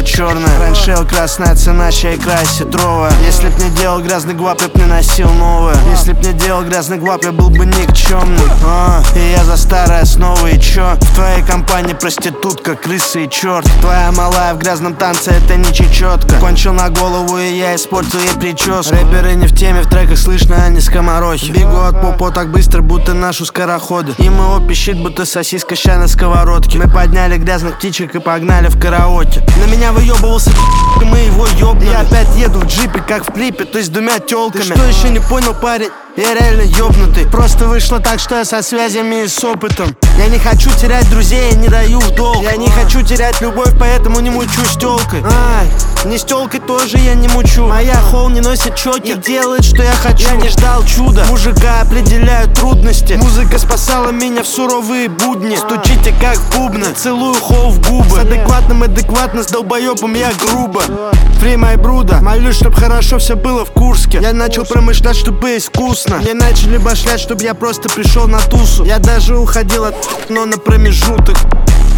черная. Раньше ел красная цена, чай икра сетровая. Если б не делал грязный гвап, я б не носил новое. Если б не делал грязный гвап, я был бы никчемный. И я за старое снова, и чё? В твоей компании проститутка, крыса и черт. Твоя малая в грязном танце, это не чечетка. Кончил на голову, и я испортил ей прическу. Рэперы не в теме, в треках слышно, они скоморохи. Бегу от попо так быстро, будто нашу скороходы. И МО пищит, будто сосиска ща на сковородке. Мы подняли грязных птичек и погнали в караоке. На меня выебывался и мы его ёбнули. Я опять еду в джипе, как в клипе, то есть с двумя тёлками. Ты что, еще не понял, парень? Я реально ёбнутый. Просто вышло так, что я со связями и с опытом. Я не хочу терять друзей, я не даю в долг. Я не хочу терять любовь, поэтому не мучу с тёлкой. Ай, не с тёлкой тоже я не мучу. Моя хоу не носит чоки, делает, что я хочу. Я не ждал чуда, мужика определяют трудности. Музыка спасала меня в суровые будни. Стучите как в бубны, целую хоу в губы. С адекватным адекватно, с долбоёбом я грубо. Free my бруда, молюсь, чтоб хорошо все было в Курске. Я начал промышлять, чтобы искусно. Мне начали башлять, чтоб я просто пришел на тусу. Я даже уходил от но на промежуток.